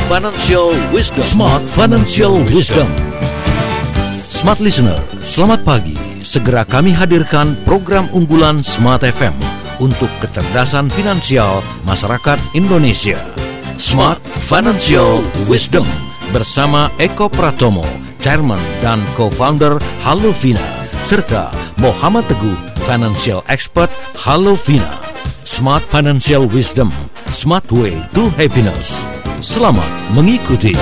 Financial Wisdom. Smart Financial Wisdom. Smart Listener, selamat pagi. Segera kami hadirkan program unggulan Smart FM untuk kecerdasan finansial masyarakat Indonesia. Smart Financial Wisdom bersama Eko Pratomo, Chairman dan Co-founder Hallovina, serta Muhammad Teguh, Financial Expert Hallovina. Smart Financial Wisdom, Smart Way to Happiness. Selamat mengikuti.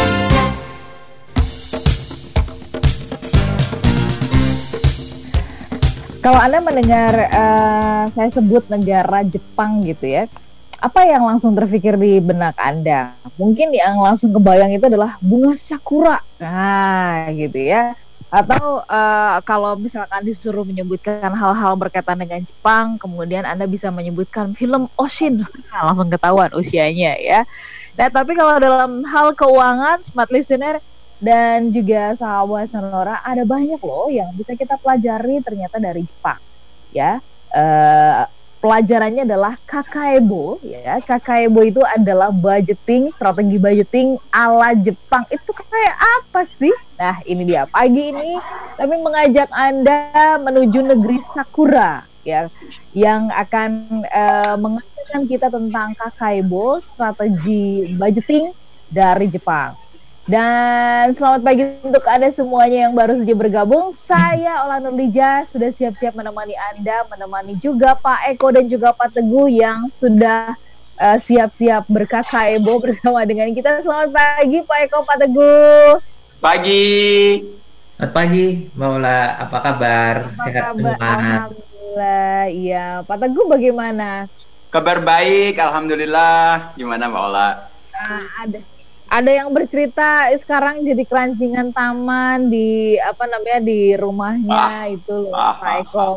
Kalau Anda mendengar saya sebut negara Jepang gitu ya, apa yang langsung terpikir di benak Anda? Mungkin yang langsung kebayang itu adalah bunga sakura, nah gitu ya. Atau kalau misalkan disuruh menyebutkan hal-hal berkaitan dengan Jepang, kemudian Anda bisa menyebutkan film Oshin, nah, langsung ketahuan usianya ya. Nah, tapi kalau dalam hal keuangan, Smart Listener dan juga sahabat Sonora, ada banyak loh yang bisa kita pelajari ternyata dari Jepang ya. Pelajarannya adalah Kakaebo ya. Kakaebo itu adalah budgeting, strategi budgeting ala Jepang. Itu kayak apa sih? Nah, ini dia pagi ini kami mengajak Anda menuju negeri Sakura ya, yang akan mengajarkan kita tentang Kakaebo, strategi budgeting dari Jepang. Dan selamat pagi untuk Anda semuanya yang baru saja bergabung. Saya Ola Nurlija sudah siap-siap menemani Anda, menemani juga Pak Eko dan juga Pak Teguh yang sudah siap-siap berkakaebo bersama dengan kita. Selamat pagi Pak Eko, Pak Teguh. Pagi. Selamat pagi, Mbak Ola. Apa kabar? Sehat semua? Alhamdulillah. Iya, Pak Teguh bagaimana? Kabar baik, alhamdulillah. Gimana Mbak Ola? Ada yang bercerita sekarang jadi kerancingan taman di di rumahnya itu loh Pak Eko.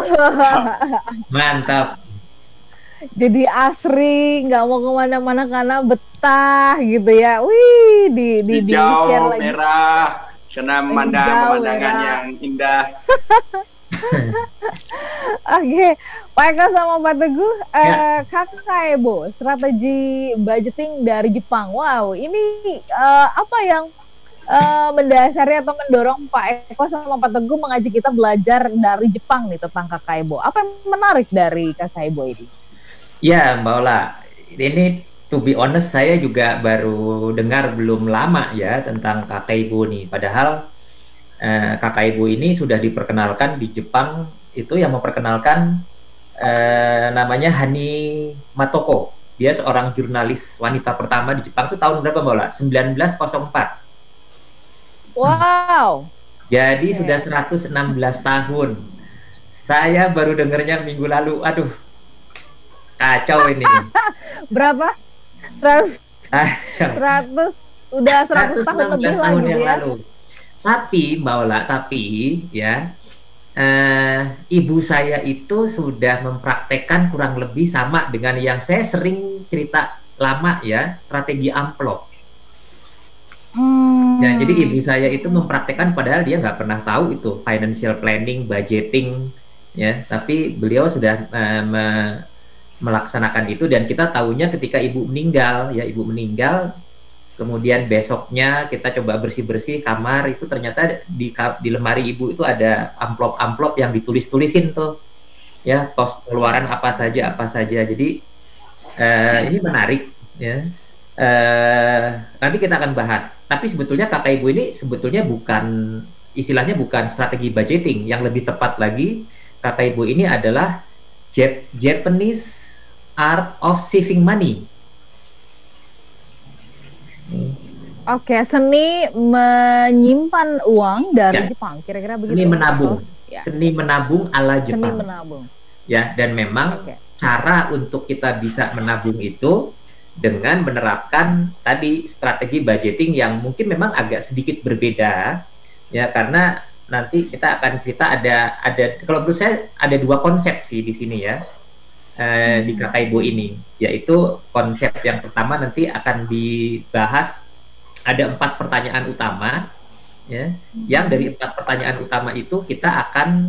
Mantap. Jadi asri, nggak mau kemana-mana karena betah gitu ya. Wih, di hijau, share lagi. merah, kena pemandangan yang indah. Oke, Pak Eko sama Pak Teguh, Kakaebo, strategi budgeting dari Jepang. Wow, ini apa yang mendasari atau mendorong Pak Eko sama Pak Teguh mengajak kita belajar dari Jepang nih tentang Kakaebo? Apa yang menarik dari Kakaebo ini? Ya, Mbak Ola, ini to be honest saya juga baru dengar belum lama ya tentang Kakaebo nih. Padahal Kakaebo ini sudah diperkenalkan di Jepang, itu yang memperkenalkan namanya Hani Matoko. Dia seorang jurnalis wanita pertama di Jepang itu tahun berapa Mbak Ola? 1904. Wow. Jadi sudah 116 tahun. Saya baru dengarnya minggu lalu. Aduh, kacau ini. Berapa? 100 udah 100 tahun lebih lah gitu ya. Lalu. Tapi Mbak Ola, ya ibu saya itu sudah mempraktekkan kurang lebih sama dengan yang saya sering cerita lama ya, strategi amplop. Ya, jadi ibu saya itu mempraktekkan padahal dia nggak pernah tahu itu financial planning, budgeting ya, tapi beliau sudah melaksanakan itu dan kita tahunya ketika ibu meninggal ya, kemudian besoknya kita coba bersih-bersih kamar, itu ternyata di lemari ibu itu ada amplop-amplop yang ditulis-tulisin tuh ya, pos pengeluaran apa saja. Jadi ini menarik ya. Nanti kita akan bahas. Tapi sebetulnya kata ibu ini sebetulnya istilahnya bukan strategi budgeting. Yang lebih tepat lagi kata ibu ini adalah Japanese art of saving money. Oke, seni menyimpan uang dari Jepang, kira-kira begitu. Seni menabung, seni menabung ala Jepang. Seni menabung. Ya, dan memang cara untuk kita bisa menabung itu dengan menerapkan tadi strategi budgeting yang mungkin memang agak sedikit berbeda, ya karena nanti kita akan cerita ada kalau menurut saya ada dua konsep sih di sini ya. Di Kakaebo ini, yaitu konsep yang pertama nanti akan dibahas, ada 4 pertanyaan utama ya, yang dari 4 pertanyaan utama itu kita akan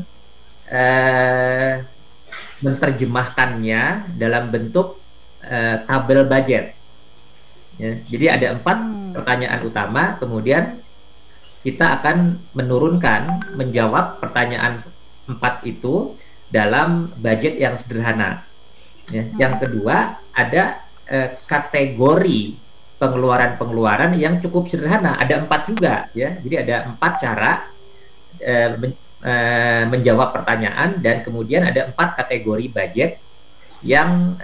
menerjemahkannya dalam bentuk tabel budget ya. Jadi ada 4 pertanyaan utama, kemudian kita akan menjawab pertanyaan 4 itu dalam budget yang sederhana. Ya. Yang kedua, ada kategori pengeluaran-pengeluaran yang cukup sederhana. Ada 4 juga, ya. Jadi ada 4 cara menjawab pertanyaan, dan kemudian ada 4 kategori budget yang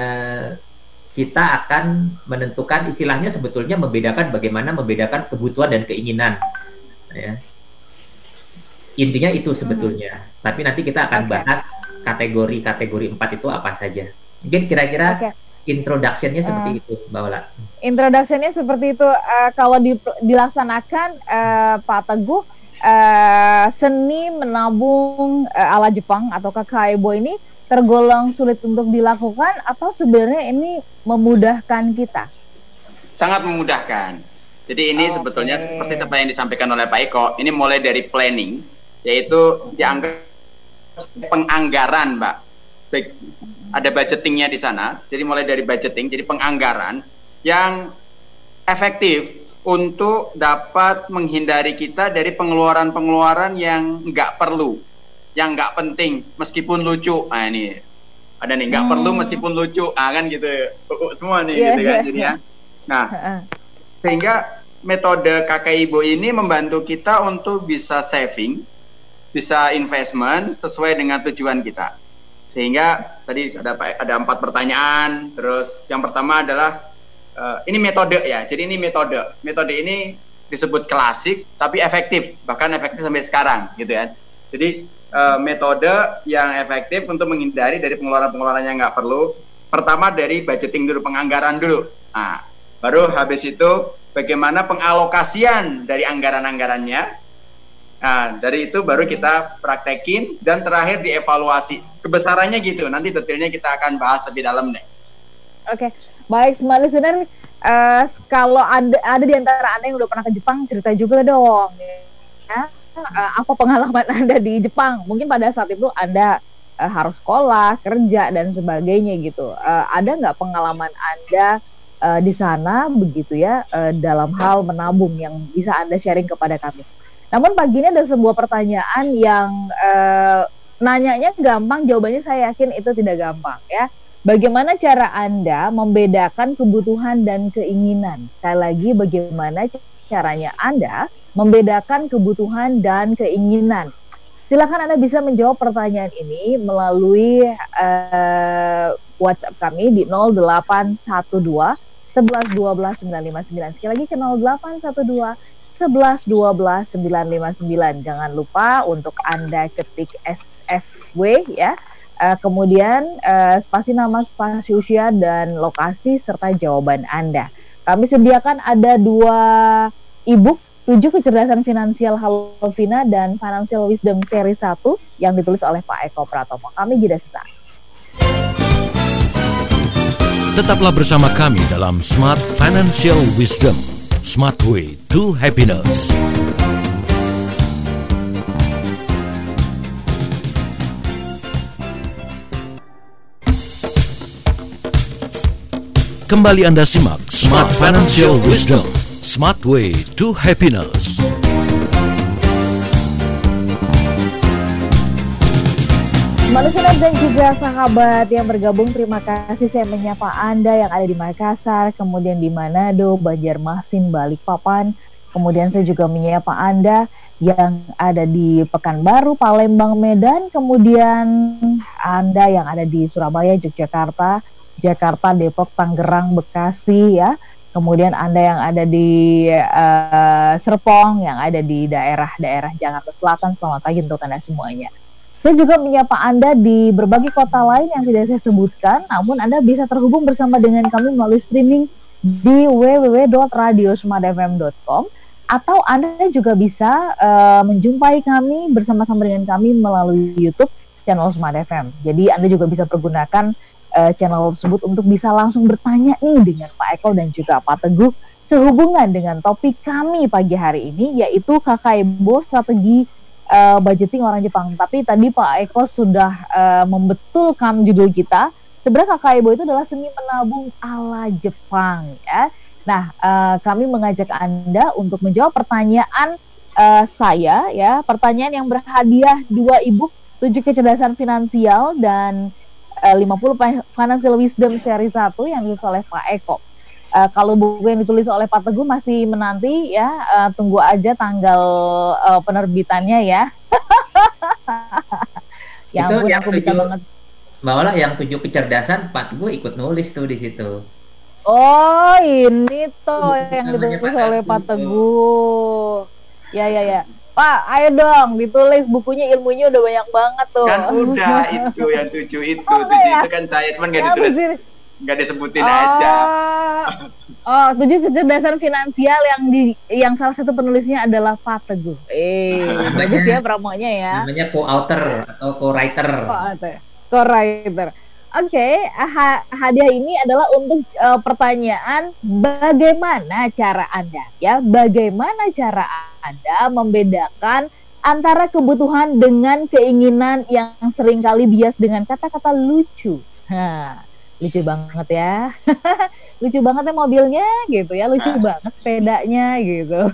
kita akan menentukan, istilahnya sebetulnya bagaimana membedakan kebutuhan dan keinginan, ya. Intinya itu sebetulnya. Tapi nanti kita akan bahas kategori 4 itu apa saja. Mungkin kira-kira introduction-nya seperti itu, Mbak Ola. Introduction-nya seperti itu. Kalau dilaksanakan, Pak Teguh, seni menabung ala Jepang atau kakaibo ini tergolong sulit untuk dilakukan, atau sebenarnya ini memudahkan kita? Sangat memudahkan. Jadi ini sebetulnya seperti apa yang disampaikan oleh Pak Eko, ini mulai dari planning, yaitu dianggap penganggaran, Mbak. Ada budgetingnya di sana, jadi mulai dari budgeting, jadi penganggaran yang efektif untuk dapat menghindari kita dari pengeluaran-pengeluaran yang nggak perlu, yang nggak penting meskipun lucu. Nah ini ada nih, nggak perlu meskipun lucu, kan gitu semua nih, gitu kan jadinya. Nah, sehingga metode kakaibo ini membantu kita untuk bisa saving, bisa investment sesuai dengan tujuan kita. Sehingga tadi ada 4 pertanyaan. Terus yang pertama adalah ini metode, ya. Jadi ini metode ini disebut klasik tapi efektif, bahkan efektif sampai sekarang, gitu ya. Jadi metode yang efektif untuk menghindari dari pengeluaran-pengeluaran yang nggak perlu. Pertama dari budgeting dulu, penganggaran dulu. Nah, baru habis itu bagaimana pengalokasian dari anggaran-anggarannya. Nah, dari itu baru kita praktekin, dan terakhir dievaluasi. Kebesarannya gitu, nanti detailnya kita akan bahas lebih dalam deh. Oke, baik, Smart Listener, kalau ada di antara Anda yang udah pernah ke Jepang, cerita juga dong. Ya. Apa pengalaman Anda di Jepang? Mungkin pada saat itu Anda harus sekolah, kerja, dan sebagainya gitu. Ada nggak pengalaman Anda di sana begitu ya, dalam hal menabung yang bisa Anda sharing kepada kami? Namun pagi ini ada sebuah pertanyaan yang nanyanya gampang, jawabannya saya yakin itu tidak gampang ya. Bagaimana cara Anda membedakan kebutuhan dan keinginan? Sekali lagi, bagaimana caranya Anda membedakan kebutuhan dan keinginan? Silakan Anda bisa menjawab pertanyaan ini melalui WhatsApp kami di 0812 11 12 959. Sekali lagi ke 0812 11 12 959. Jangan lupa untuk Anda ketik SFW ya. Kemudian spasi nama, spasi usia, dan lokasi serta jawaban Anda. Kami sediakan ada 2 e-book, 7 kecerdasan finansial Halo Vina dan Financial Wisdom seri 1 yang ditulis oleh Pak Eko Pratomo. Kami jeda sesaat. Tetaplah bersama kami dalam Smart Financial Wisdom, Smart Way to Happiness. Kembali Anda simak Smart Financial Wisdom, Smart Way to Happiness. Manusia dan juga sahabat yang bergabung, terima kasih saya menyapa Anda yang ada di Makassar, kemudian di Manado, Banjarmasin, Balikpapan. Kemudian saya juga menyapa Anda yang ada di Pekanbaru, Palembang, Medan. Kemudian Anda yang ada di Surabaya, Yogyakarta, Jakarta, Depok, Tangerang, Bekasi ya. Kemudian Anda yang ada di Serpong, yang ada di daerah-daerah Jakarta Selatan, selamat pagi untuk Anda semuanya. Saya juga menyapa Anda di berbagai kota lain yang tidak saya sebutkan, namun Anda bisa terhubung bersama dengan kami melalui streaming di www.radiosmartfm.com, atau Anda juga bisa menjumpai kami bersama-sama dengan kami melalui YouTube channel Smart FM. Jadi Anda juga bisa pergunakan channel tersebut untuk bisa langsung bertanya nih dengan Pak Eko dan juga Pak Teguh sehubungan dengan topik kami pagi hari ini, yaitu kakaibo, strategi budgeting orang Jepang. Tapi tadi Pak Eko sudah membetulkan judul kita. Sebenarnya kakaibo itu adalah seni menabung ala Jepang ya. Nah, kami mengajak Anda untuk menjawab pertanyaan saya ya, pertanyaan yang berhadiah 2 e-book 7 kecerdasan finansial dan 50 financial wisdom seri 1 yang ditulis oleh Pak Eko. Kalau buku yang ditulis oleh Pak Teguh masih menanti ya, tunggu aja tanggal penerbitannya ya. Ya Itu ampun, yang aku bisa 7, banget. malah yang 7 kecerdasan Pak Teguh ikut nulis tuh di situ. Oh, ini tuh yang Namanya ditulis Pak oleh Pak Teguh. Teguh. Ya. Pak, ayo dong ditulis bukunya, ilmunya udah banyak banget tuh. Kan udah itu yang 7 itu. Oh, 7 ya? itu kan saya cuman nggak Ya, ditulis. bener. Nggak disebutin aja. Oh, 7 kecerdasan finansial yang salah satu penulisnya adalah Pak Teguh. Bagus ya promonya ya. Namanya co-author atau co-writer. Co-writer. Oke, hadiah ini adalah untuk pertanyaan bagaimana cara Anda ya, bagaimana cara Anda membedakan antara kebutuhan dengan keinginan yang seringkali bias dengan kata-kata lucu. Lucu banget ya. Lucu banget ya mobilnya gitu ya, lucu banget sepedanya gitu.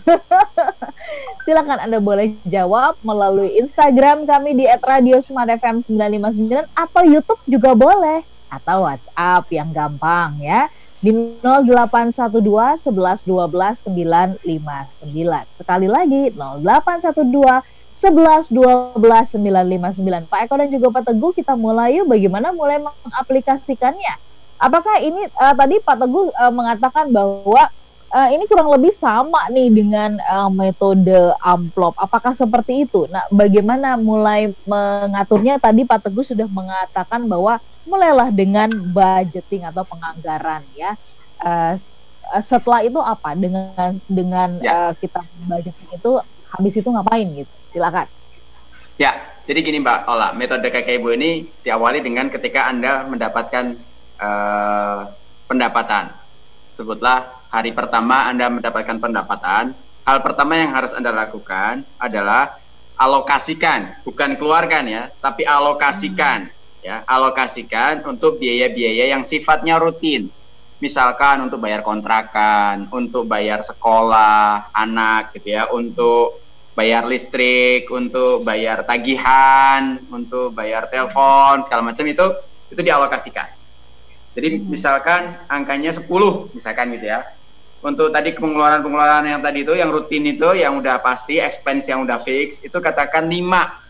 Silakan Anda boleh jawab melalui Instagram kami di @radiosmartfm959 atau YouTube juga boleh, atau WhatsApp yang gampang ya di 0812 11 12 959. Sekali lagi 0812 11 12 959. Pak Eko dan juga Pak Teguh, kita mulai yuk. Bagaimana mulai mengaplikasikannya? Apakah ini tadi Pak Teguh mengatakan bahwa ini kurang lebih sama nih dengan metode amplop. Apakah seperti itu? Nah, bagaimana mulai mengaturnya? Tadi Pak Teguh sudah mengatakan bahwa mulailah dengan budgeting atau penganggaran ya. Setelah itu apa? Dengan kita budgeting itu, habis itu ngapain gitu? Silakan. Ya, jadi gini Mbak Ola, metode kakek ibu ini diawali dengan ketika Anda mendapatkan pendapatan. Sebutlah hari pertama Anda mendapatkan pendapatan, hal pertama yang harus Anda lakukan adalah alokasikan, bukan keluarkan ya, tapi alokasikan ya, alokasikan untuk biaya-biaya yang sifatnya rutin. Misalkan untuk bayar kontrakan, untuk bayar sekolah anak gitu ya, untuk bayar listrik, untuk bayar tagihan, untuk bayar telepon, segala macam itu dialokasikan. Jadi misalkan angkanya 10 misalkan gitu ya. Untuk tadi pengeluaran-pengeluaran yang tadi itu, yang rutin itu, yang udah pasti, expense yang udah fix, itu katakan 5.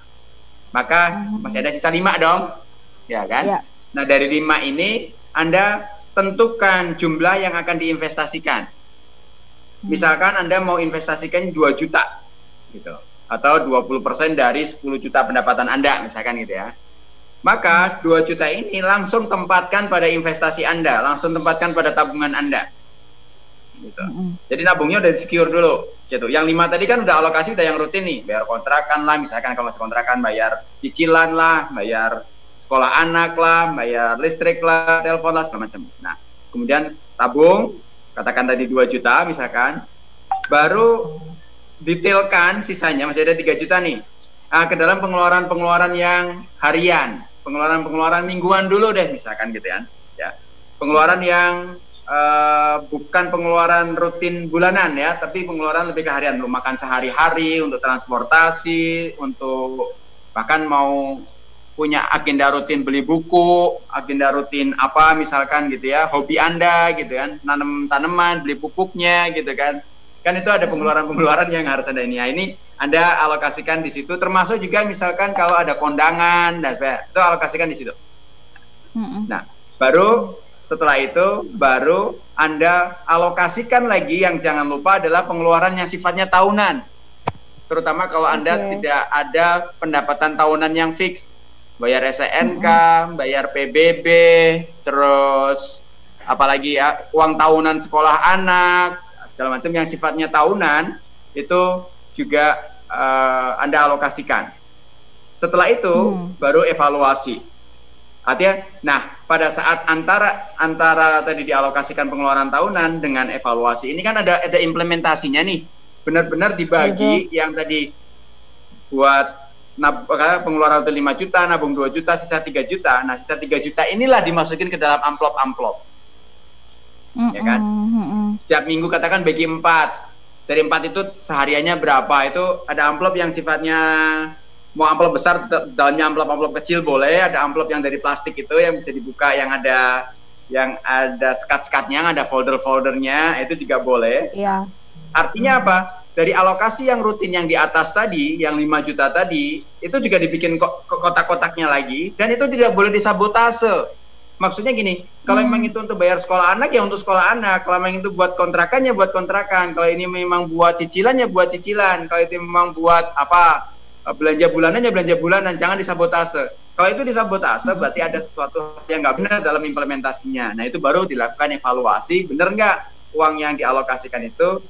Maka masih ada sisa 5 dong. Ya kan? Ya. Nah, dari 5 ini Anda tentukan jumlah yang akan diinvestasikan. Misalkan Anda mau investasikan 2 juta gitu. Atau 20% dari 10 juta pendapatan Anda misalkan gitu ya. Maka 2 juta ini langsung tempatkan pada investasi Anda, langsung tempatkan pada tabungan Anda. Gitu. Jadi nabungnya udah di-secure dulu. Gitu. Yang 5 tadi kan udah alokasi, udah yang rutin nih, bayar kontrakan lah, misalkan kalau masih kontrakan, bayar cicilan lah, bayar sekolah anak lah, bayar listrik lah, telepon lah, segala macam. Nah, kemudian tabung, katakan tadi 2 juta misalkan, baru detailkan sisanya, masih ada 3 juta nih, ke dalam pengeluaran-pengeluaran yang harian, pengeluaran-pengeluaran mingguan dulu deh misalkan gitu ya. Pengeluaran yang bukan pengeluaran rutin bulanan ya, tapi pengeluaran lebih ke harian, untuk makan sehari-hari, untuk transportasi, untuk bahkan mau punya agenda rutin beli buku, agenda rutin apa misalkan gitu ya, hobi Anda gitu kan, nanam tanaman, beli pupuknya gitu kan. Kan itu ada pengeluaran-pengeluaran yang harus Anda ini. Nah, ini Anda alokasikan di situ, termasuk juga misalkan kalau ada kondangan dan sebagainya, itu alokasikan di situ. Nah, baru setelah itu baru Anda alokasikan lagi, yang jangan lupa adalah pengeluaran yang sifatnya tahunan. Terutama kalau Anda tidak ada pendapatan tahunan yang fix. Bayar SNK, bayar PBB, terus apalagi ya, uang tahunan sekolah anak, segala macam yang sifatnya tahunan, itu juga Anda alokasikan. Setelah itu baru evaluasi. Artinya, nah pada saat antara tadi dialokasikan pengeluaran tahunan dengan evaluasi, ini kan ada implementasinya nih. Benar-benar dibagi yang tadi buat pengeluaran 5 juta, nabung 2 juta, sisa 3 juta. Nah, sisa 3 juta inilah dimasukin ke dalam amplop-amplop. Ya kan? tiap minggu katakan bagi 4. Dari 4 itu sehariannya berapa, itu ada amplop yang sifatnya mau amplop besar, dalamnya amplop kecil boleh, ada amplop yang dari plastik itu yang bisa dibuka, yang ada skat-skatnya, yang ada folder-foldernya, itu juga boleh. Iya. Artinya apa? Dari alokasi yang rutin yang di atas tadi, yang 5 juta tadi, itu juga dibikin kotak-kotaknya lagi, dan itu tidak boleh disabotase. Maksudnya gini, kalau memang itu untuk bayar sekolah anak, ya untuk sekolah anak. Kalau memang itu buat kontrakannya, buat kontrakan. Kalau ini memang buat cicilannya, buat cicilan. Kalau itu memang buat belanja bulanannya, belanja bulanan. Jangan disabotase. Kalau itu disabotase, berarti ada sesuatu yang nggak benar dalam implementasinya. Nah, itu baru dilakukan evaluasi. Benar nggak uang yang dialokasikan itu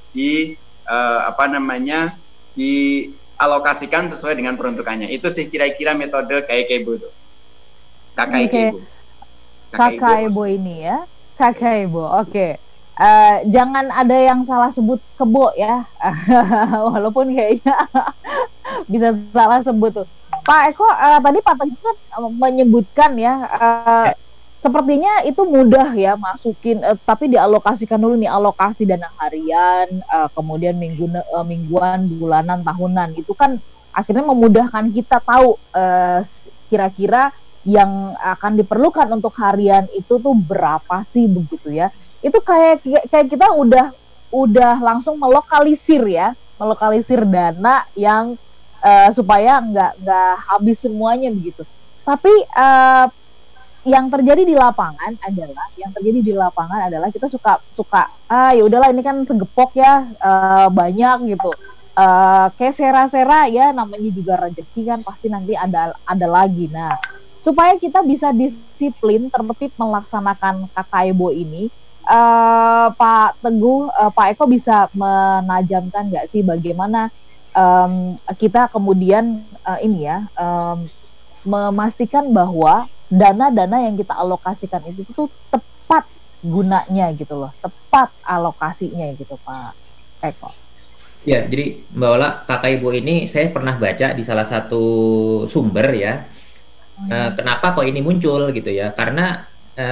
dialokasikan sesuai dengan peruntukannya. Itu sih kira-kira metode KKIBO itu. KKIBO. Kakak Ibu ini ya, Kakak Ibu. Oke. Jangan ada yang salah sebut kebo ya. Walaupun kayaknya bisa salah sebut tuh. Pak Eko tadi Pak Teguh kan menyebutkan ya, sepertinya itu mudah ya masukin, tapi dialokasikan dulu nih, alokasi dana harian, kemudian mingguan, bulanan, tahunan. Itu kan akhirnya memudahkan kita tahu kira-kira yang akan diperlukan untuk harian itu tuh berapa sih begitu ya. Itu kayak kita udah langsung melokalisir dana yang supaya nggak habis semuanya begitu. Tapi yang terjadi di lapangan adalah kita suka ya udahlah ini kan segepok ya, banyak gitu. Kayak sera-sera ya, namanya juga rezeki kan, pasti nanti ada lagi. Nah, supaya kita bisa disiplin tertib melaksanakan KKIBO ini, Pak Teguh, Pak Eko bisa menajamkan nggak sih bagaimana kita kemudian memastikan bahwa dana-dana yang kita alokasikan itu tuh tepat gunanya gitu loh, tepat alokasinya gitu Pak Eko. Ya, jadi Mbak Ola, KKIBO ini saya pernah baca di salah satu sumber ya. Kenapa kok ini muncul gitu ya? Karena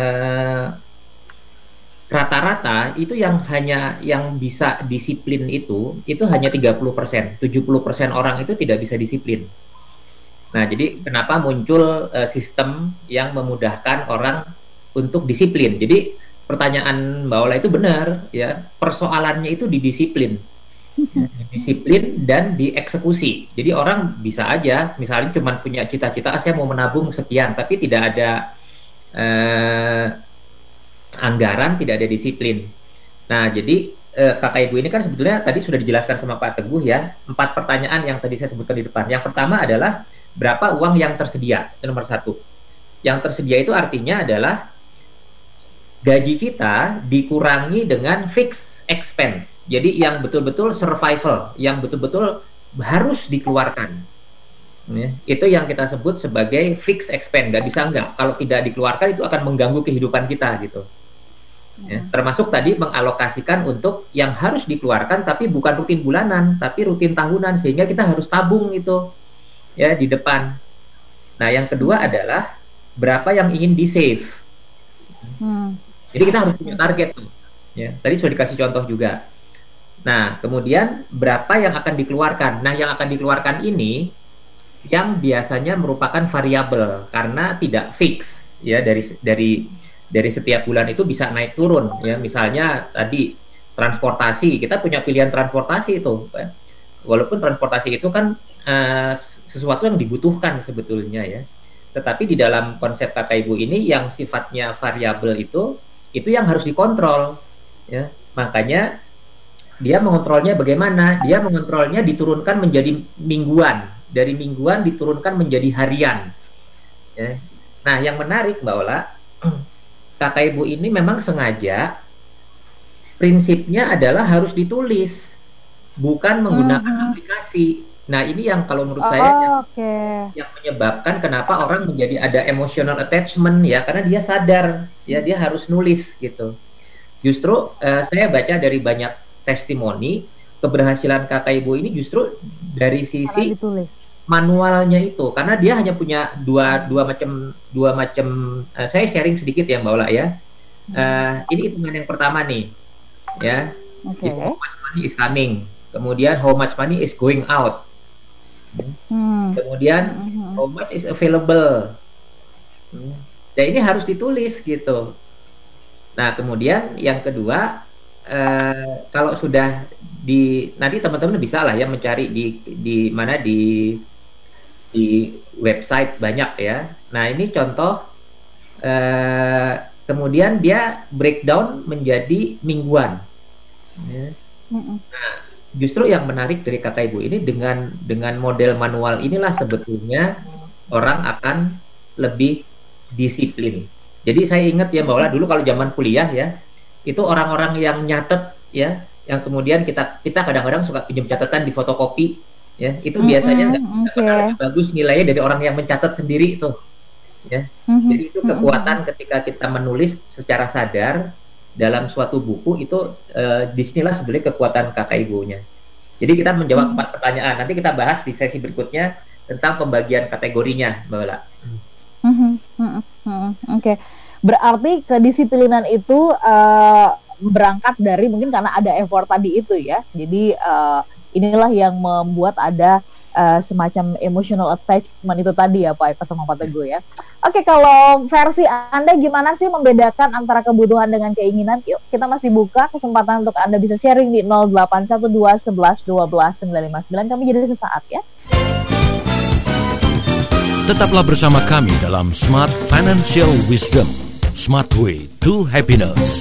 rata-rata itu yang bisa disiplin itu hanya 30%. 70% orang itu tidak bisa disiplin. Nah, jadi kenapa muncul sistem yang memudahkan orang untuk disiplin? Jadi pertanyaan Mbak Ola itu benar ya. Persoalannya itu di disiplin. Disiplin dan dieksekusi. Jadi orang bisa aja misalnya cuma punya cita-cita, saya mau menabung sekian, tapi tidak ada anggaran, tidak ada disiplin. Nah, jadi KKIBO ini kan sebetulnya tadi sudah dijelaskan sama Pak Teguh ya, 4 pertanyaan yang tadi saya sebutkan di depan. Yang pertama adalah berapa uang yang tersedia, itu nomor 1. Yang tersedia itu artinya adalah gaji kita dikurangi dengan fixed expense. Jadi yang betul-betul survival, yang betul-betul harus dikeluarkan. Ya, itu yang kita sebut sebagai fixed expense. Nggak bisa enggak. Kalau tidak dikeluarkan itu akan mengganggu kehidupan kita gitu. Ya, termasuk tadi mengalokasikan untuk yang harus dikeluarkan tapi bukan rutin bulanan, tapi rutin tahunan, sehingga kita harus tabung itu ya di depan. Nah, yang kedua adalah berapa yang ingin di-save. Jadi kita harus punya target tuh. Ya, tadi sudah dikasih contoh juga. Nah, kemudian berapa yang akan dikeluarkan? Nah, yang akan dikeluarkan ini yang biasanya merupakan variabel karena tidak fix ya, dari setiap bulan itu bisa naik turun ya. Misalnya tadi transportasi, kita punya pilihan transportasi itu ya. Walaupun transportasi itu kan sesuatu yang dibutuhkan sebetulnya ya. Tetapi di dalam konsep KKIBO ini yang sifatnya variabel itu yang harus dikontrol ya. Makanya dia mengontrolnya bagaimana? Dia mengontrolnya diturunkan menjadi mingguan, dari mingguan diturunkan menjadi harian. Ya. Nah, yang menarik Mbak Ola, KKIBO ini memang sengaja prinsipnya adalah harus ditulis, bukan menggunakan aplikasi. Nah, ini yang kalau menurut saya yang menyebabkan kenapa orang menjadi ada emotional attachment ya, karena dia sadar ya dia harus nulis gitu. Justru saya baca dari banyak testimoni keberhasilan KKIBO ini justru dari sisi manualnya itu, karena dia hanya punya dua macam. Saya sharing sedikit ya Mbak Ola ya. Ini hitungan yang pertama nih ya. Oke. Itu how much money is coming. Kemudian how much money is going out. Kemudian how much is available. Dan ini harus ditulis gitu. Nah, kemudian yang kedua, kalau sudah nanti teman-teman bisa lah ya mencari di mana di website banyak ya. Nah, ini contoh. Kemudian dia breakdown menjadi mingguan. Ya. Nah, justru yang menarik dari kakak ibu ini dengan model manual inilah sebetulnya orang akan lebih disiplin. Jadi saya ingat ya bahwa dulu kalau zaman kuliah ya, itu orang-orang yang nyatet ya, yang kemudian kita kadang-kadang suka pinjam catatan di fotokopi ya, itu biasanya nggak pernah lebih bagus nilainya dari orang yang mencatat sendiri itu. Ya. Jadi itu kekuatan ketika kita menulis secara sadar dalam suatu buku itu disinilah sebenarnya kekuatan kakak ibunya. Jadi kita menjawab 4 pertanyaan. Nanti kita bahas di sesi berikutnya tentang pembagian kategorinya, Mbak Ola. Oke. Berarti kedisiplinan itu berangkat dari mungkin karena ada effort tadi itu ya. Jadi inilah yang membuat ada semacam emotional attachment itu tadi ya Pak Eko sama Pak Teguh ya. Oke, kalau versi Anda gimana sih membedakan antara kebutuhan dengan keinginan? Yuk, kita masih buka kesempatan untuk Anda bisa sharing di 0812 11 12 959. Kami jadi sesaat ya. Tetaplah bersama kami dalam Smart Financial Wisdom, Smart Way to Happiness.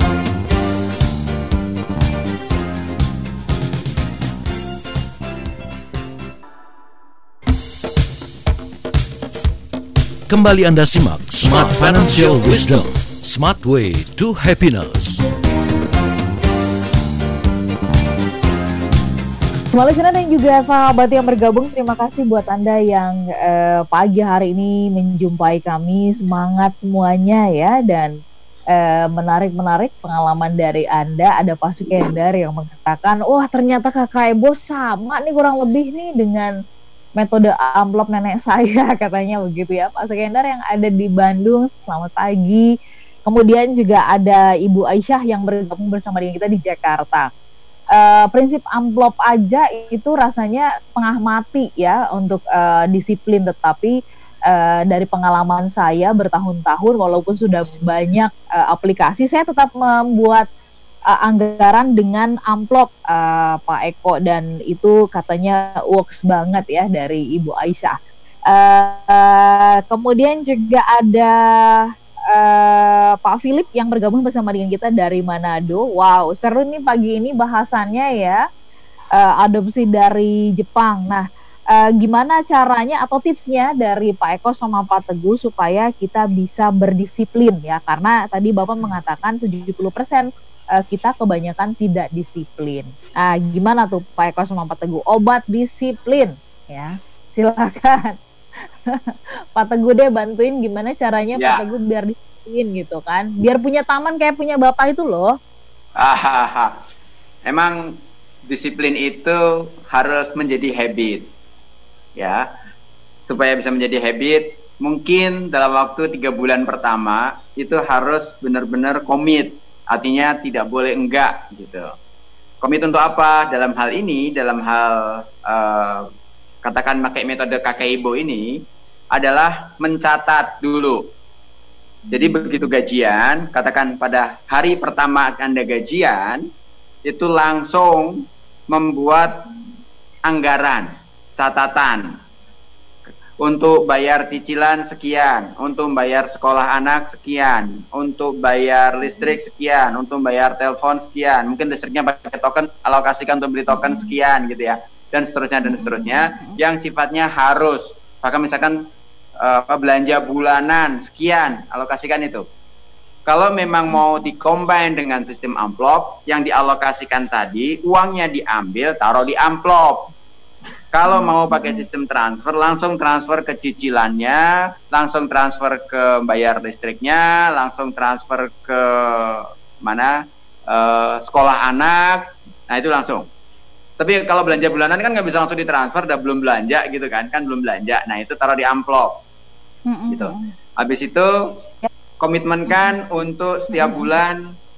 Kembali Anda simak Smart Financial Wisdom, Smart Way to Happiness. Semua listener dan juga sahabat yang bergabung, terima kasih buat Anda yang pagi hari ini menjumpai kami. Semangat semuanya ya, dan menarik pengalaman dari Anda. Ada Pak Sukendar yang mengatakan, wah ternyata kakak Ebo sama nih kurang lebih nih dengan metode amplop nenek saya, katanya begitu ya Pak Sukendar yang ada di Bandung. Selamat pagi. Kemudian juga ada Ibu Aisyah yang bergabung bersama dengan kita di Jakarta. Prinsip amplop aja itu rasanya setengah mati ya untuk disiplin, tetapi dari pengalaman saya bertahun-tahun walaupun sudah banyak aplikasi, saya tetap membuat anggaran dengan amplop Pak Eko, dan itu katanya works banget ya dari Ibu Aisyah. Kemudian juga ada Pak Philip yang bergabung bersama dengan kita dari Manado. Wow, seru nih pagi ini bahasannya ya, adopsi dari Jepang. Nah, gimana caranya atau tipsnya dari Pak Eko sama Pak Teguh supaya kita bisa berdisiplin ya, karena tadi Bapak mengatakan 70% kita kebanyakan tidak disiplin. Nah, gimana tuh Pak Eko sama Pak Teguh? Obat disiplin ya, silakan. Pak Teguh deh bantuin gimana caranya ya. Pak Teguh biar disiplin gitu kan, biar punya taman kayak punya Bapak itu loh. Emang disiplin itu harus menjadi habit ya. Supaya bisa menjadi habit, mungkin dalam waktu 3 bulan pertama itu harus benar-benar komit. Artinya tidak boleh enggak gitu. Komit untuk apa? Dalam hal ini, dalam hal katakan pakai metode kakek ibu ini adalah mencatat dulu. Jadi begitu gajian, katakan pada hari pertama Anda gajian, itu langsung membuat anggaran, catatan. Untuk bayar cicilan sekian, untuk bayar sekolah anak sekian, untuk bayar listrik sekian, untuk bayar telepon sekian, mungkin listriknya pakai token, alokasikan untuk beli token sekian gitu ya, dan seterusnya, yang sifatnya harus, bahkan misalkan belanja bulanan sekian, alokasikan itu. Kalau memang mau dikombin dengan sistem amplop, yang dialokasikan tadi, uangnya diambil, taruh di amplop. Kalau mau pakai sistem transfer, langsung transfer ke cicilannya, langsung transfer ke bayar listriknya, langsung transfer ke mana sekolah anak, nah itu langsung. Tapi kalau belanja bulanan kan nggak bisa langsung ditransfer, udah belum belanja gitu kan belum belanja. Nah itu taruh di amplop, gitu. Habis itu komitmenkan untuk setiap bulan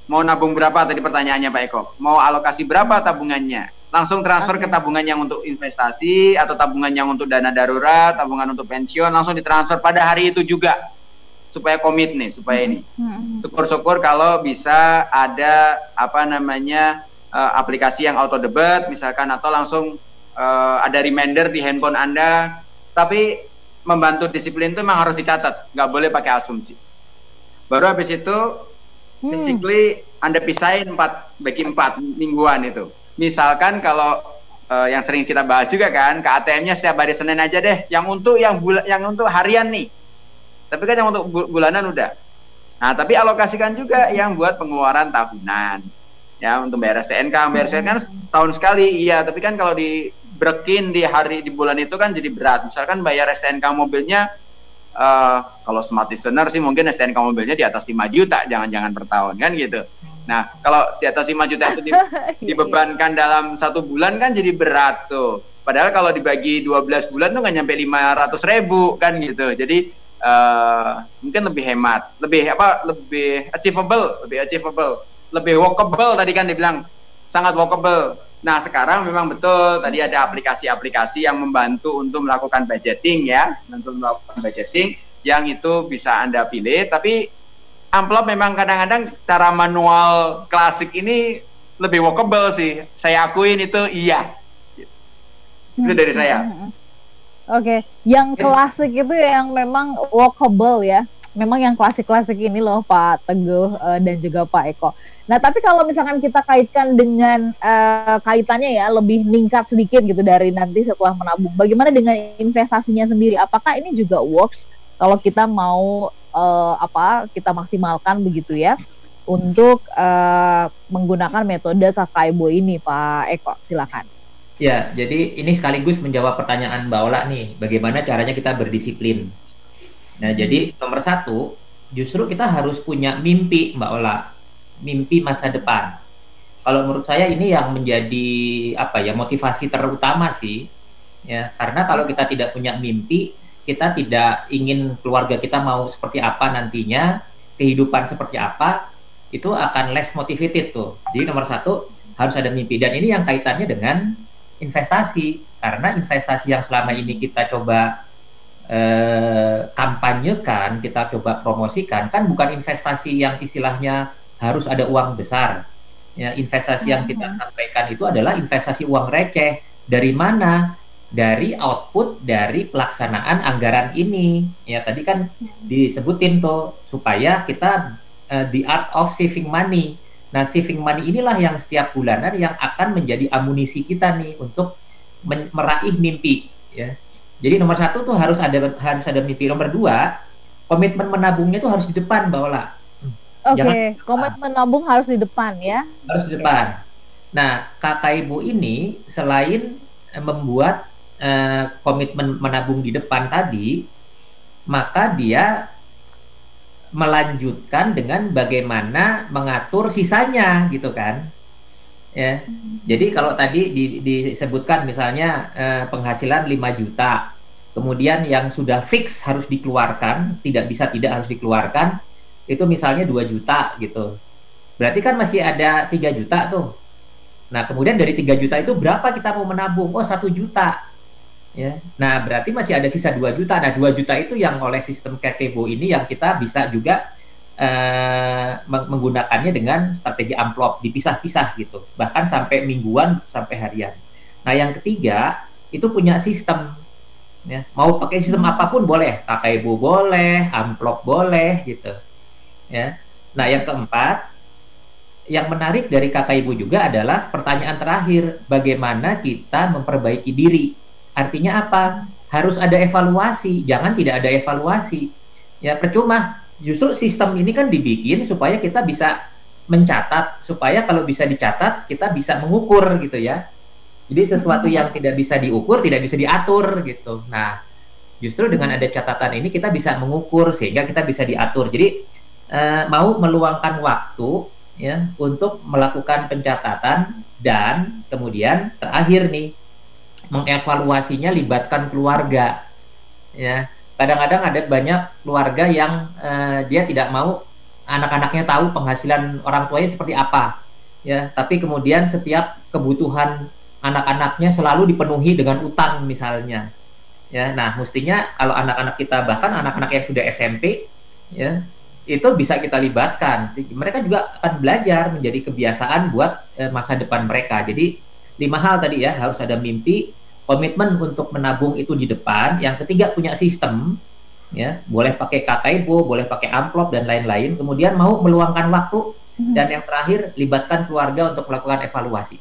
mau nabung berapa tadi pertanyaannya Pak Eko? Mau alokasi berapa tabungannya? Langsung transfer ke tabungan yang untuk investasi atau tabungan yang untuk dana darurat, tabungan untuk pensiun, langsung ditransfer pada hari itu juga. Supaya komit nih, supaya ini. Syukur-syukur kalau bisa ada aplikasi yang auto debit misalkan, atau langsung ada reminder di handphone Anda. Tapi membantu disiplin itu memang harus dicatat, nggak boleh pakai asumsi. Baru habis itu basically Anda pisahin 4 mingguan itu. Misalkan kalau yang sering kita bahas juga kan, ke ATM-nya setiap hari Senin aja deh, yang untuk harian nih. Tapi kan yang untuk bulanan udah. Nah, tapi alokasikan juga yang buat pengeluaran tahunan. Ya, untuk bayar STNK kan tahun sekali, iya, tapi kan kalau dibrekin di bulan itu kan jadi berat. Misalkan bayar STNK mobilnya kalau smart listener sih mungkin STNK mobilnya di atas 5 juta, jangan-jangan per tahun kan gitu. Nah, kalau di atas 5 juta itu dibebankan dalam 1 bulan kan jadi berat tuh. Padahal kalau dibagi 12 bulan tuh nggak nyampe 500.000 kan gitu. Jadi mungkin lebih hemat, lebih achievable, lebih walkable tadi kan dibilang, sangat walkable. Nah, sekarang memang betul tadi ada aplikasi-aplikasi yang membantu untuk melakukan budgeting ya, yang itu bisa Anda pilih. Tapi amplop memang kadang-kadang cara manual klasik ini lebih walkable sih. Saya akuin itu iya. Itu dari saya. Oke, yang klasik itu yang memang walkable ya. Memang yang klasik-klasik ini loh Pak Teguh dan juga Pak Eko. Nah, tapi kalau misalkan kita kaitkan dengan kaitannya ya lebih meningkat sedikit gitu dari nanti setelah menabung. Bagaimana dengan investasinya sendiri? Apakah ini juga works kalau kita mau kita maksimalkan begitu ya untuk menggunakan metode KKBO ini, Pak Eko? Silakan. Ya, jadi ini sekaligus menjawab pertanyaan Mbak Ola nih, bagaimana caranya kita berdisiplin. Nah, jadi nomor 1, justru kita harus punya mimpi, Mbak Ola, mimpi masa depan. Kalau menurut saya ini yang menjadi motivasi terutama sih, ya, karena kalau kita tidak punya mimpi, kita tidak ingin keluarga kita mau seperti apa nantinya, kehidupan seperti apa, itu akan less motivated tuh. Jadi nomor 1 harus ada mimpi, dan ini yang kaitannya dengan investasi, karena investasi yang selama ini kita coba kampanyekan, kita coba promosikan, kan bukan investasi yang istilahnya harus ada uang besar. Ya, investasi yang kita sampaikan itu adalah investasi uang receh. Dari mana? Dari output dari pelaksanaan anggaran ini. Ya, tadi kan disebutin tuh supaya kita the art of saving money. Nah, saving money inilah yang setiap bulanan yang akan menjadi amunisi kita nih untuk meraih mimpi. Ya. Jadi nomor 1 tuh harus ada mimpi. Nomor 2, komitmen menabungnya tuh harus di depan, Mbak Ola. Oke, komitmen menabung harus di depan ya. Harus di depan. Nah, KKBO ini selain membuat komitmen menabung di depan tadi, maka dia melanjutkan dengan bagaimana mengatur sisanya gitu kan. Ya. Jadi kalau tadi disebutkan misalnya penghasilan 5 juta, kemudian yang sudah fix harus dikeluarkan, tidak harus dikeluarkan, itu misalnya 2 juta gitu. Berarti kan masih ada 3 juta tuh. Nah, kemudian dari 3 juta itu berapa kita mau menabung? Oh, 1 juta. Ya. Nah, berarti masih ada sisa 2 juta. Nah, 2 juta itu yang oleh sistem KKBO ini yang kita bisa juga menggunakannya dengan strategi amplop, dipisah-pisah gitu, bahkan sampai mingguan, sampai harian. Nah, yang ketiga itu punya sistem, ya. Mau pakai sistem apapun boleh, KKBO boleh, amplop boleh gitu, ya. Nah, yang keempat, yang menarik dari KKBO juga adalah pertanyaan terakhir, bagaimana kita memperbaiki diri. Artinya apa? Harus ada evaluasi, jangan tidak ada evaluasi. Ya, percuma. Justru sistem ini kan dibikin supaya kita bisa mencatat, supaya kalau bisa dicatat kita bisa mengukur gitu ya. Jadi sesuatu yang tidak bisa diukur tidak bisa diatur gitu. Nah, justru dengan ada catatan ini kita bisa mengukur sehingga kita bisa diatur. Jadi mau meluangkan waktu ya untuk melakukan pencatatan, dan kemudian terakhir nih mengevaluasinya, libatkan keluarga ya. Kadang-kadang ada banyak keluarga yang dia tidak mau anak-anaknya tahu penghasilan orang tuanya seperti apa, ya. Tapi kemudian setiap kebutuhan anak-anaknya selalu dipenuhi dengan utang misalnya, ya. Nah, mestinya kalau anak-anak kita, bahkan anak-anak yang sudah SMP, ya, itu bisa kita libatkan. Mereka juga akan belajar menjadi kebiasaan buat masa depan mereka. Jadi 5 hal tadi ya, harus ada mimpi, komitmen untuk menabung itu di depan. Yang ketiga, punya sistem, ya, boleh pakai kakaibo, boleh pakai amplop dan lain-lain. Kemudian mau meluangkan waktu, dan yang terakhir libatkan keluarga untuk melakukan evaluasi.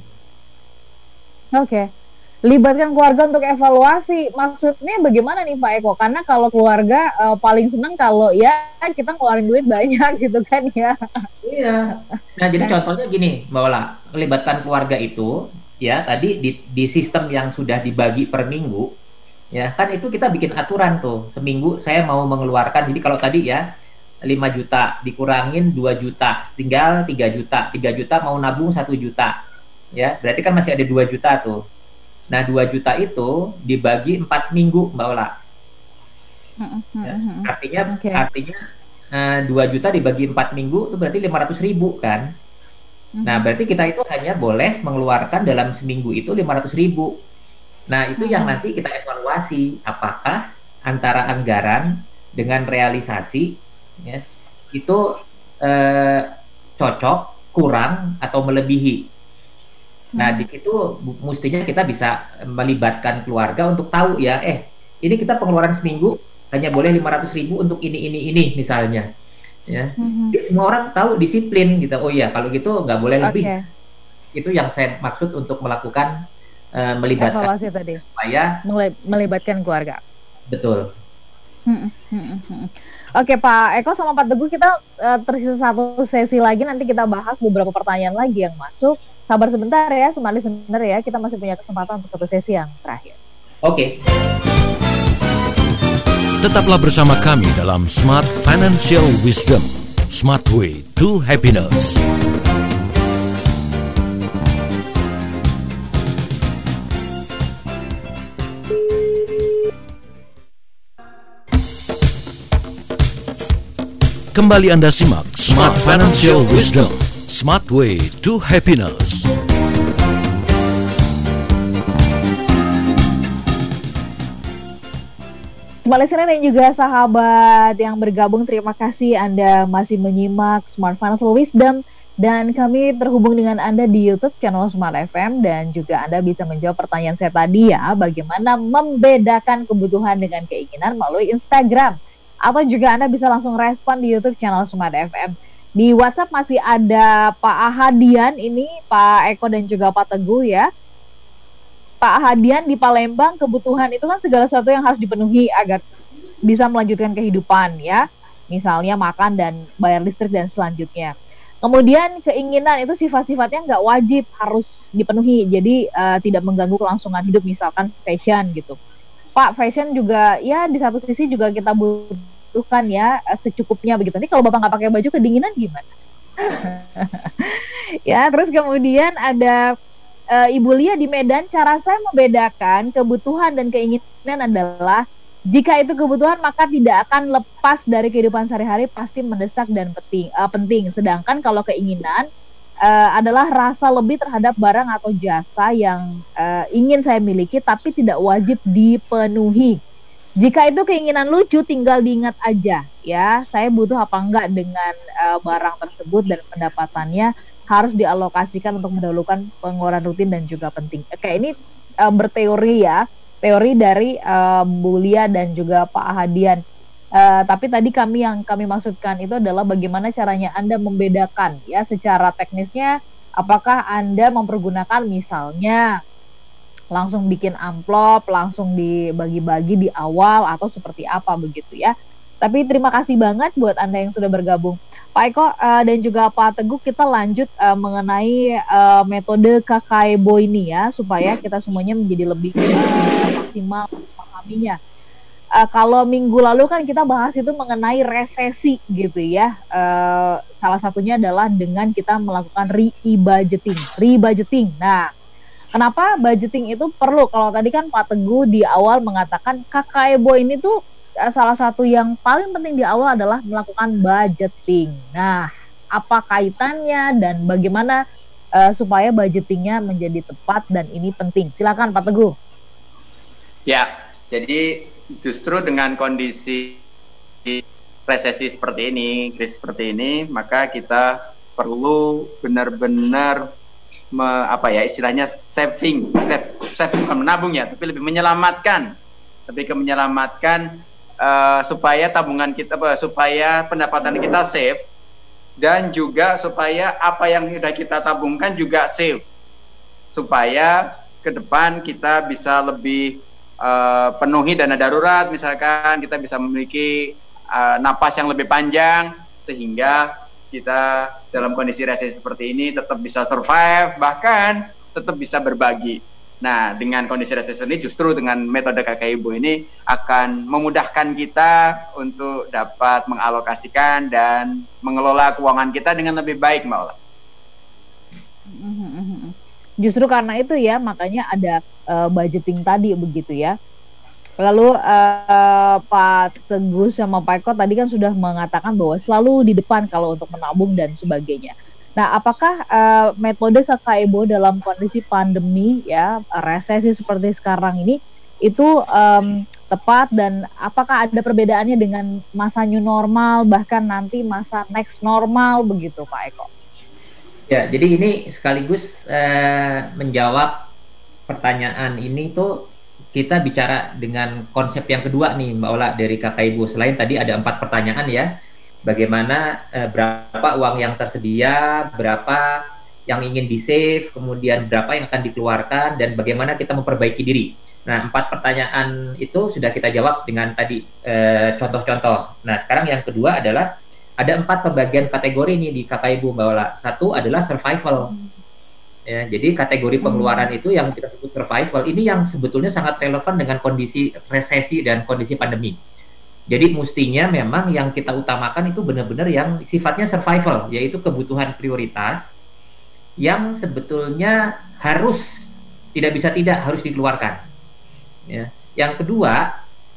Oke. Libatkan keluarga untuk evaluasi. Maksudnya bagaimana nih Pak Eko? Karena kalau keluarga paling seneng kalau ya kita ngeluarin duit banyak gitu kan ya. Iya. Nah, jadi contohnya gini, Mbak Ola, melibatkan keluarga itu, ya, tadi di sistem yang sudah dibagi per minggu, ya, kan itu kita bikin aturan tuh, seminggu saya mau mengeluarkan, jadi kalau tadi ya 5 juta dikurangin 2 juta, tinggal 3 juta, 3 juta mau nabung 1 juta, ya, berarti kan masih ada 2 juta tuh. Nah, 2 juta itu dibagi 4 minggu, Mbak Ola. Ya, artinya 2 juta dibagi 4 minggu itu berarti 500.000 kan. Nah, berarti kita itu hanya boleh mengeluarkan dalam seminggu itu 500.000. Nah, itu yang nanti kita evaluasi, apakah antara anggaran dengan realisasi, ya, itu cocok, kurang, atau melebihi. Nah, di situ mestinya kita bisa melibatkan keluarga untuk tahu ya, ini kita pengeluaran seminggu hanya boleh 500.000 untuk ini misalnya. Ya, jadi semua orang tahu disiplin gitu. Oh iya, kalau gitu nggak boleh lebih. Itu yang saya maksud untuk melakukan melibatkan evaluasi tadi, supaya melibatkan keluarga. Betul. Oke, Pak Eko sama Pak Teguh, kita tersisa 1 sesi lagi, nanti kita bahas beberapa pertanyaan lagi yang masuk. Sabar sebentar ya, Smart Listener ya, kita masih punya kesempatan untuk 1 sesi yang terakhir. Oke. Tetaplah bersama kami dalam Smart Financial Wisdom, Smart Way to Happiness. Kembali Anda simak Smart Financial Wisdom, Smart Way to Happiness. Smart Listener dan juga sahabat yang bergabung, terima kasih Anda masih menyimak Smart Financial Wisdom, dan kami terhubung dengan Anda di YouTube channel Smart FM, dan juga Anda bisa menjawab pertanyaan saya tadi ya, bagaimana membedakan kebutuhan dengan keinginan melalui Instagram, atau juga Anda bisa langsung respon di YouTube channel Smart FM. Di WhatsApp masih ada Pak Ahadian, ini Pak Eko dan juga Pak Teguh ya. Pak Hadian di Palembang, kebutuhan itu kan segala sesuatu yang harus dipenuhi agar bisa melanjutkan kehidupan ya. Misalnya makan dan bayar listrik dan selanjutnya. Kemudian keinginan itu sifat-sifatnya nggak wajib harus dipenuhi. Jadi tidak mengganggu kelangsungan hidup, misalkan fashion gitu. Pak, fashion juga ya di satu sisi juga kita butuhkan ya, secukupnya begitu. Nanti kalau Bapak nggak pakai baju kedinginan gimana? Ya, terus kemudian ada Ibu Lia di Medan, cara saya membedakan kebutuhan dan keinginan adalah jika itu kebutuhan maka tidak akan lepas dari kehidupan sehari-hari, pasti mendesak dan penting. Sedangkan kalau keinginan adalah rasa lebih terhadap barang atau jasa yang ingin saya miliki tapi tidak wajib dipenuhi. Jika itu keinginan lucu, tinggal diingat aja ya, saya butuh apa enggak dengan barang tersebut, dan pendapatannya harus dialokasikan untuk mendahulukan pengeluaran rutin dan juga penting. Oke, ini berteori ya, teori dari Bu Lia dan juga Pak Hadian. Tapi tadi yang kami maksudkan itu adalah bagaimana caranya Anda membedakan ya secara teknisnya, apakah Anda mempergunakan misalnya langsung bikin amplop, langsung dibagi-bagi di awal, atau seperti apa begitu ya. Tapi terima kasih banget buat Anda yang sudah bergabung. Pak Eko dan juga Pak Teguh, kita lanjut mengenai metode kakaibo ini ya, supaya kita semuanya menjadi lebih maksimal memahaminya. Kalau minggu lalu kan kita bahas itu mengenai resesi gitu ya. Salah satunya adalah dengan kita melakukan rebudgeting. Nah, kenapa budgeting itu perlu? Kalau tadi kan Pak Teguh di awal mengatakan kakaibo ini tuh salah satu yang paling penting di awal adalah melakukan budgeting. Nah, apa kaitannya dan bagaimana supaya budgetingnya menjadi tepat dan ini penting? Silakan Pak Teguh. Ya, jadi justru dengan kondisi resesi seperti ini, krisis seperti ini, maka kita perlu benar-benar istilahnya saving, bukan menabung ya, tapi lebih menyelamatkan, supaya tabungan kita, supaya pendapatan kita safe, dan juga supaya apa yang sudah kita tabungkan juga safe, supaya ke depan kita bisa lebih penuhi dana darurat, misalkan kita bisa memiliki napas yang lebih panjang, sehingga kita dalam kondisi resesi seperti ini tetap bisa survive, bahkan tetap bisa berbagi. Nah, dengan kondisi resesi ini justru dengan metode kakak ibu ini akan memudahkan kita untuk dapat mengalokasikan dan mengelola keuangan kita dengan lebih baik, Mbak Ola. Justru karena itu ya, makanya ada budgeting tadi begitu ya. Lalu Pak Teguh sama Pak Eko tadi kan sudah mengatakan bahwa selalu di depan kalau untuk menabung dan sebagainya. Nah, apakah metode KKIBO dalam kondisi pandemi ya, resesi seperti sekarang ini itu tepat, dan apakah ada perbedaannya dengan masa new normal bahkan nanti masa next normal begitu Pak Eko? Ya, jadi ini sekaligus menjawab pertanyaan ini tuh. Kita bicara dengan konsep yang kedua nih Mbak Ola dari kakak ibu. Selain tadi ada 4 pertanyaan ya, bagaimana berapa uang yang tersedia, berapa yang ingin di save, kemudian berapa yang akan dikeluarkan, dan bagaimana kita memperbaiki diri. Nah, 4 pertanyaan itu sudah kita jawab dengan tadi contoh-contoh. Nah, sekarang yang kedua adalah ada 4 pembagian kategori nih di kakak ibu Mbak Ola. Satu adalah survival. Ya, jadi kategori pengeluaran itu yang kita sebut survival, ini yang sebetulnya sangat relevan dengan kondisi resesi dan kondisi pandemi. Jadi mestinya memang yang kita utamakan itu benar-benar yang sifatnya survival, yaitu kebutuhan prioritas yang sebetulnya tidak harus dikeluarkan. Ya. Yang kedua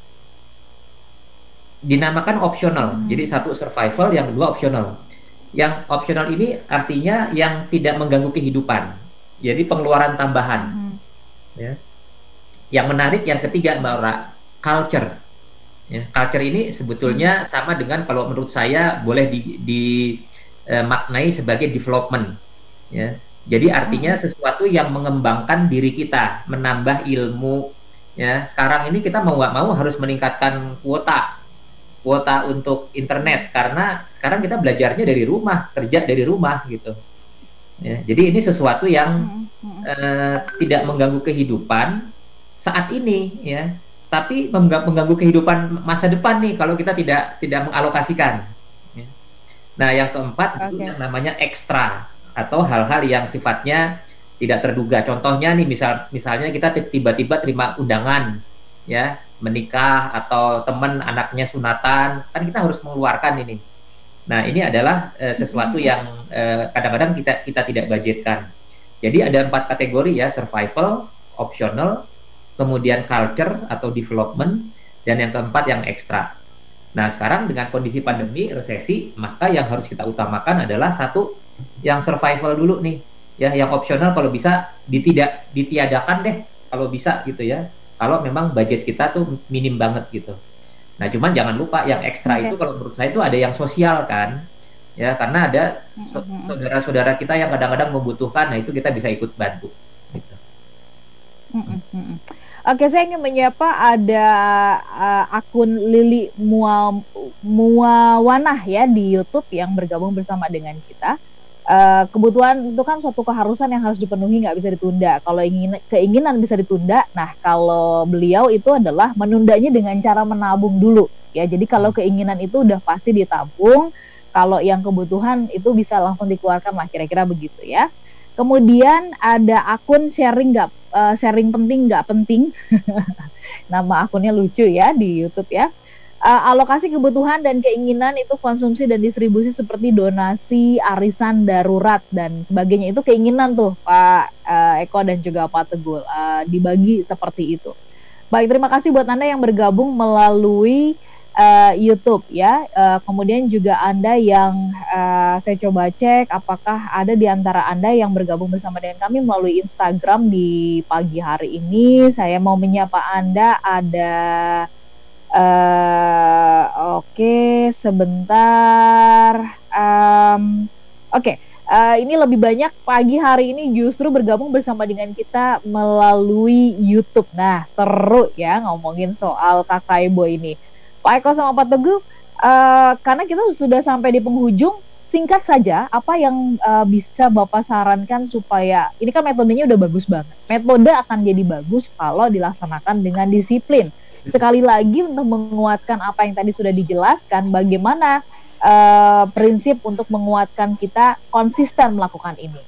dinamakan optional. Jadi satu survival, yang kedua optional. Yang optional ini artinya yang tidak mengganggu kehidupan, jadi pengeluaran tambahan. Ya. Yang menarik yang ketiga Mbak Ora, culture. Ya, culture ini sebetulnya sama dengan, kalau menurut saya boleh dimaknai sebagai development. Ya. Jadi artinya sesuatu yang mengembangkan diri kita, menambah ilmu. Ya. Sekarang ini kita mau nggak mau harus meningkatkan kuota untuk internet, karena sekarang kita belajarnya dari rumah, kerja dari rumah gitu. Ya, jadi ini sesuatu yang tidak mengganggu kehidupan saat ini ya, tapi mengganggu kehidupan masa depan nih kalau kita tidak mengalokasikan. Ya. Nah, yang keempat itu yang namanya ekstra, atau hal-hal yang sifatnya tidak terduga. Contohnya nih, misalnya kita tiba-tiba terima undangan ya, menikah, atau teman anaknya sunatan, kan kita harus mengeluarkan ini. Nah, ini adalah sesuatu yang kadang-kadang kita tidak budgetkan. Jadi ada 4 kategori ya, survival, optional, kemudian culture atau development, dan yang keempat yang ekstra. Nah, sekarang dengan kondisi pandemi, resesi, maka yang harus kita utamakan adalah satu, yang survival dulu nih. Ya, yang optional kalau bisa ditiadakan deh, kalau bisa gitu ya. Kalau memang budget kita tuh minim banget gitu. Nah, cuman jangan lupa yang ekstra itu kalau menurut saya itu ada yang sosial kan. Ya, karena ada saudara-saudara kita yang kadang-kadang membutuhkan, nah itu kita bisa ikut bantu. Gitu. Oke, saya ingin menyapa ada akun Lili Muawanah ya di YouTube yang bergabung bersama dengan kita. Kebutuhan itu kan suatu keharusan yang harus dipenuhi, nggak bisa ditunda. Kalau keinginan bisa ditunda, nah kalau beliau itu adalah menundanya dengan cara menabung dulu ya. Jadi kalau keinginan itu udah pasti ditabung, kalau yang kebutuhan itu bisa langsung dikeluarkan lah, kira-kira begitu ya. Kemudian ada akun sharing penting nggak penting, nama akunnya lucu ya di YouTube ya. Alokasi kebutuhan dan keinginan itu konsumsi dan distribusi seperti donasi, arisan darurat dan sebagainya, itu keinginan tuh Pak Eko dan juga Pak Teguh, dibagi seperti itu. Baik, terima kasih buat Anda yang bergabung melalui YouTube ya. Kemudian juga Anda yang saya coba cek apakah ada di antara Anda yang bergabung bersama dengan kami melalui Instagram di pagi hari ini. Saya mau menyapa Anda, ada oke, sebentar. Ini lebih banyak pagi hari ini justru bergabung bersama dengan kita melalui YouTube. Nah, seru ya ngomongin soal Kakak Ibu ini. Pak Eko sama Pak Teguh, karena kita sudah sampai di penghujung, singkat saja apa yang bisa Bapak sarankan supaya, ini kan metodenya udah bagus banget. Metode akan jadi bagus kalau dilaksanakan dengan disiplin. Sekali lagi untuk menguatkan apa yang tadi sudah dijelaskan, bagaimana prinsip untuk menguatkan kita konsisten melakukan ini.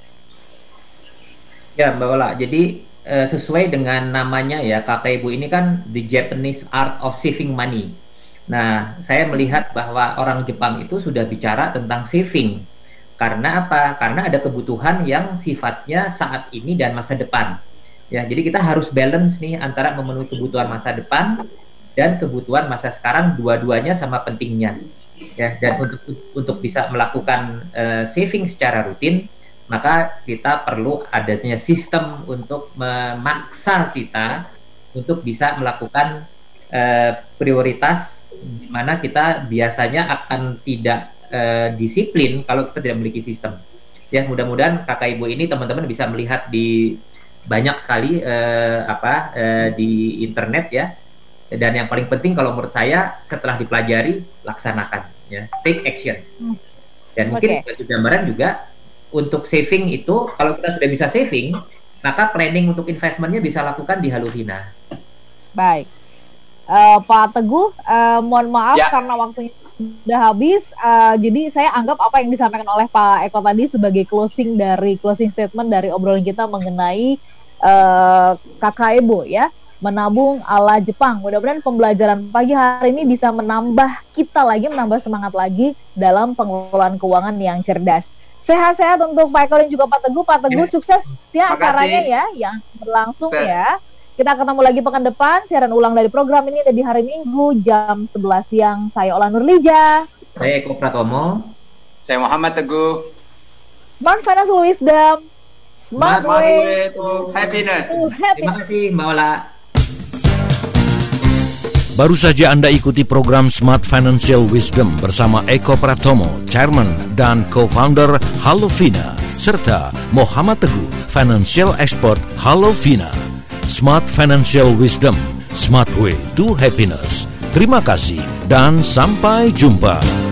Ya Mbak Ola, jadi sesuai dengan namanya ya, Kakak Ibu ini kan the Japanese art of saving money. Nah, saya melihat bahwa orang Jepang itu sudah bicara tentang saving. Karena apa? Karena ada kebutuhan yang sifatnya saat ini dan masa depan. Ya, jadi kita harus balance nih antara memenuhi kebutuhan masa depan dan kebutuhan masa sekarang, dua-duanya sama pentingnya. Ya, dan untuk bisa melakukan saving secara rutin, maka kita perlu adanya sistem untuk memaksa kita untuk bisa melakukan prioritas, di mana kita biasanya akan tidak disiplin kalau kita tidak memiliki sistem. Ya, mudah-mudahan Kakak Ibu ini teman-teman bisa melihat di banyak sekali di internet ya. Dan yang paling penting kalau menurut saya, setelah dipelajari, laksanakan ya, take action. Dan mungkin sebagai gambaran juga untuk saving itu, kalau kita sudah bisa saving, maka planning untuk investmentnya bisa lakukan di Haluvina. Baik. Pak Teguh, mohon maaf karena waktunya sudah habis, jadi saya anggap apa yang disampaikan oleh Pak Eko tadi sebagai closing statement dari obrolan kita mengenai Kakak Ibu ya, menabung ala Jepang. Mudah-mudahan pembelajaran pagi hari ini bisa menambah semangat lagi dalam pengelolaan keuangan yang cerdas. Sehat-sehat untuk Pak Eko dan juga Pak Teguh. Pak Teguh, sukses ya acaranya ya yang berlangsung ya. Kita ketemu lagi pekan depan. Siaran ulang dari program ini ada di hari Minggu jam 11 siang. Saya Ola Nurlija. Saya Eko Pratomo. Saya Muhammad Teguh. Smart Financial Wisdom. Smart way to happiness. Terima kasih Mbak Ola. Baru saja Anda ikuti program Smart Financial Wisdom bersama Eko Pratomo, Chairman dan Co-Founder Haluvina, serta Muhammad Teguh, Financial Expert Haluvina. Smart Financial Wisdom, Smart Way to Happiness. Terima kasih dan sampai jumpa.